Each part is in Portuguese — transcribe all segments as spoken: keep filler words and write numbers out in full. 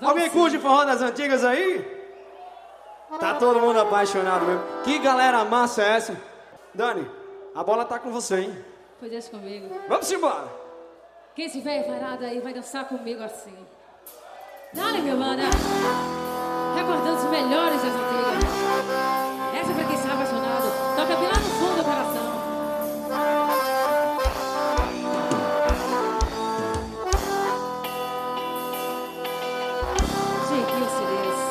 Alguém curte forró das antigas aí? Tá todo mundo apaixonado mesmo. Que galera massa é essa? Dani, a bola tá com você, hein? Pois deixa comigo. Vamos embora. Quem estiver parado aí vai dançar comigo assim. Dale, meu banda. Recordando os melhores das antigas. Essa é pra quem está apaixonado. Toca bem lá no fundo do coração. Chiquinho Cerezo.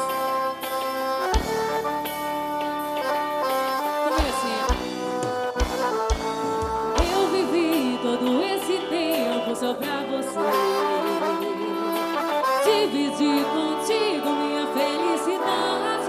Como é assim? Eu vivi todo esse tempo só pra você. Dividir contigo minha felicidade.